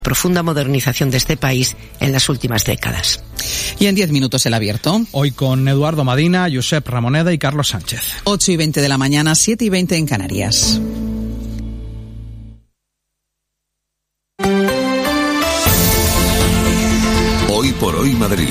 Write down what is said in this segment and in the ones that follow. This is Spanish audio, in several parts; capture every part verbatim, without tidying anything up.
profunda modernización de este país en las últimas décadas. Y en diez minutos el abierto. Hoy con Eduardo Madina, Josep Ramoneda y Carlos Sánchez. ocho y veinte de la mañana, siete y veinte en Canarias. Hoy por hoy Madrid.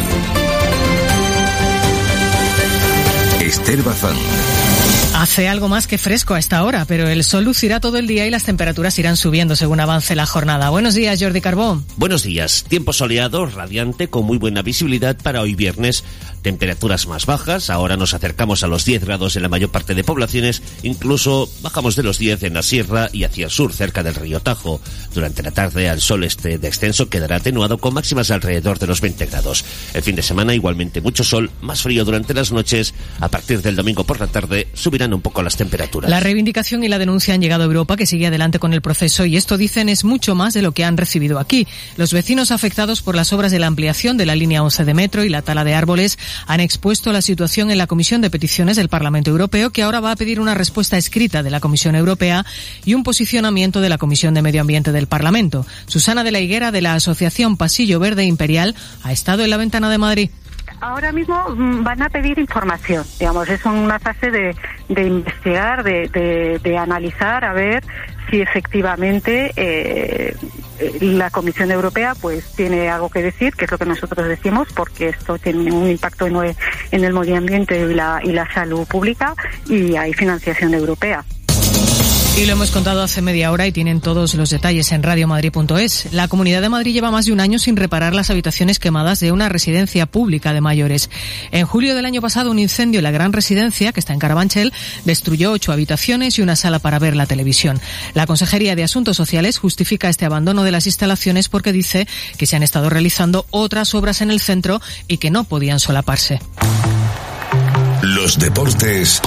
Esther Bazán. Hace algo más que fresco a esta hora, pero el sol lucirá todo el día y las temperaturas irán subiendo según avance la jornada. Buenos días, Jordi Carbó. Buenos días. Tiempo soleado, radiante, con muy buena visibilidad para hoy viernes. Temperaturas más bajas, ahora nos acercamos a los diez grados en la mayor parte de poblaciones, incluso bajamos de los diez en la sierra y hacia el sur, cerca del río Tajo. Durante la tarde, el sol este descenso quedará atenuado con máximas alrededor de los veinte grados. El fin de semana, igualmente mucho sol, más frío durante las noches. A partir del domingo por la tarde, subirán un poco las temperaturas. La reivindicación y la denuncia han llegado a Europa, que sigue adelante con el proceso, y esto, dicen, es mucho más de lo que han recibido aquí. Los vecinos afectados por las obras de la ampliación de la línea once de metro y la tala de árboles han expuesto la situación en la Comisión de Peticiones del Parlamento Europeo, que ahora va a pedir una respuesta escrita de la Comisión Europea y un posicionamiento de la Comisión de Medio Ambiente del Parlamento. Susana de la Higuera, de la Asociación Pasillo Verde Imperial, ha estado en la Ventana de Madrid. Ahora mismo van a pedir información, digamos, es una fase de, de investigar, de, de, de analizar, a ver si efectivamente eh, la Comisión Europea pues tiene algo que decir, que es lo que nosotros decimos, porque esto tiene un impacto en, en el medio ambiente y la, y la salud pública, y hay financiación europea. Y lo hemos contado hace media hora y tienen todos los detalles en radio madrid punto es. La Comunidad de Madrid lleva más de un año sin reparar las habitaciones quemadas de una residencia pública de mayores. En julio del año pasado, un incendio en la gran residencia, que está en Carabanchel, destruyó ocho habitaciones y una sala para ver la televisión. La Consejería de Asuntos Sociales justifica este abandono de las instalaciones porque dice que se han estado realizando otras obras en el centro y que no podían solaparse. Los deportes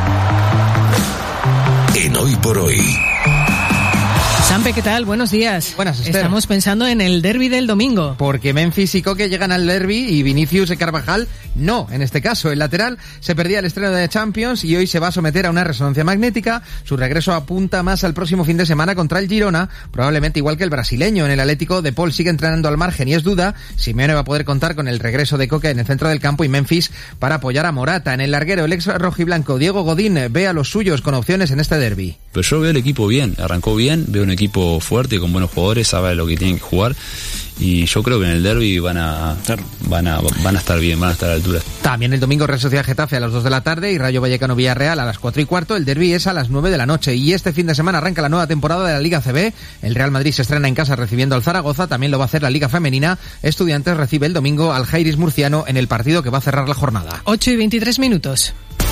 en Hoy por Hoy. Sampe, ¿qué tal? Buenos días. Buenas, Esther. Estamos pensando en el derbi del domingo. Porque Memphis y Coque llegan al derbi y Vinicius y Carvajal no. En este caso, el lateral se perdía el estreno de Champions y hoy se va a someter a una resonancia magnética. Su regreso apunta más al próximo fin de semana contra el Girona, probablemente igual que el brasileño. En el Atlético, De Paul sigue entrenando al margen y es duda. Simeone va a poder contar con el regreso de Coque en el centro del campo y Memphis para apoyar a Morata. En el larguero, el ex rojiblanco Diego Godín ve a los suyos con opciones en este derbi. Pero yo veo el equipo bien, arrancó bien, veo un equipo fuerte, con buenos jugadores, sabe lo que tienen que jugar, y yo creo que en el derbi van a, van a van a estar bien, van a estar a la altura. También el domingo Real Sociedad Getafe a las dos de la tarde y Rayo Vallecano Villarreal a las cuatro y cuarto. El derbi es a las nueve de la noche y este fin de semana arranca la nueva temporada de la Liga C B. El Real Madrid se estrena en casa recibiendo al Zaragoza, también lo va a hacer la Liga Femenina. Estudiantes recibe el domingo al Jairis Murciano en el partido que va a cerrar la jornada. ocho y veintitrés minutos.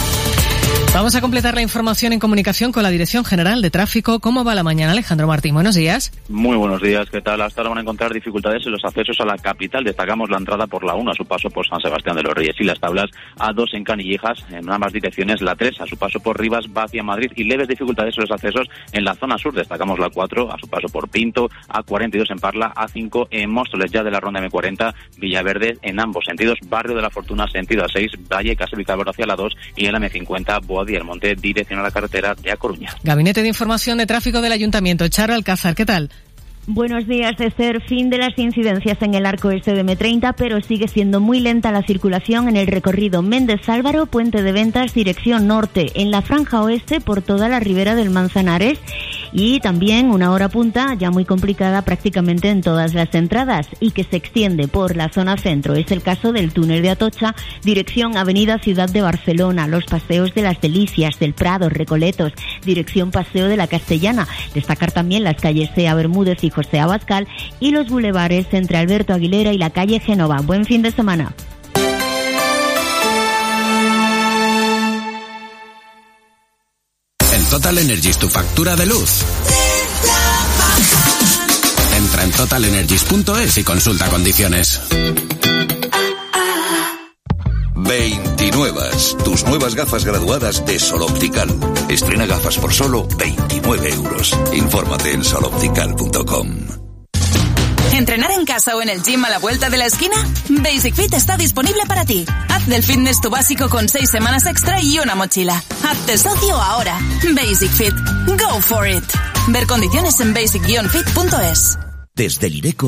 Vamos a completar la información en comunicación con la Dirección General de Tráfico. ¿Cómo va la mañana, Alejandro Martín? Buenos días. Muy buenos días, ¿qué tal? Hasta ahora van a encontrar dificultades en los accesos a la capital. Destacamos la entrada por la uno a su paso por San Sebastián de los Reyes y las tablas A dos en Canillejas, en ambas direcciones, la tres a su paso por Rivas va hacia Madrid, y leves dificultades en los accesos en la zona sur. Destacamos la cuatro a su paso por Pinto, A cuarenta y dos en Parla, A cinco en Móstoles, ya de la ronda eme cuarenta, Villaverde en ambos sentidos, Barrio de la Fortuna sentido A seis, Valle, Casa Vicálvaro hacia la dos y en la eme cincuenta, Boadí el Monte, dirección a la carretera de A Coruña. Gabinete de Información de Tráfico del Ayuntamiento. Charo Alcázar, ¿qué tal? Buenos días, Esther. Fin de las incidencias en el arco este de eme treinta, pero sigue siendo muy lenta la circulación en el recorrido Méndez Álvaro, Puente de Ventas, dirección norte, en la franja oeste por toda la ribera del Manzanares, y también una hora punta ya muy complicada prácticamente en todas las entradas y que se extiende por la zona centro. Es el caso del túnel de Atocha, dirección Avenida Ciudad de Barcelona, los paseos de las Delicias, del Prado, Recoletos, dirección Paseo de la Castellana. Destacar también las calles Sea Bermúdez y José Abascal y los bulevares entre Alberto Aguilera y la calle Génova. Buen fin de semana. En Total Energies, tu factura de luz. Entra en total energies punto es y consulta condiciones. veintinuevas, tus nuevas gafas graduadas de Sol Optical. Estrena gafas por solo veintinueve euros. Infórmate en sol optical punto com. ¿Entrenar en casa o en el gym a la vuelta de la esquina? Basic Fit está disponible para ti. Haz del fitness tu básico con seis semanas extra y una mochila. Hazte socio ahora. Basic Fit. Go for it. Ver condiciones en basic guion fit punto es. Desde el IRECO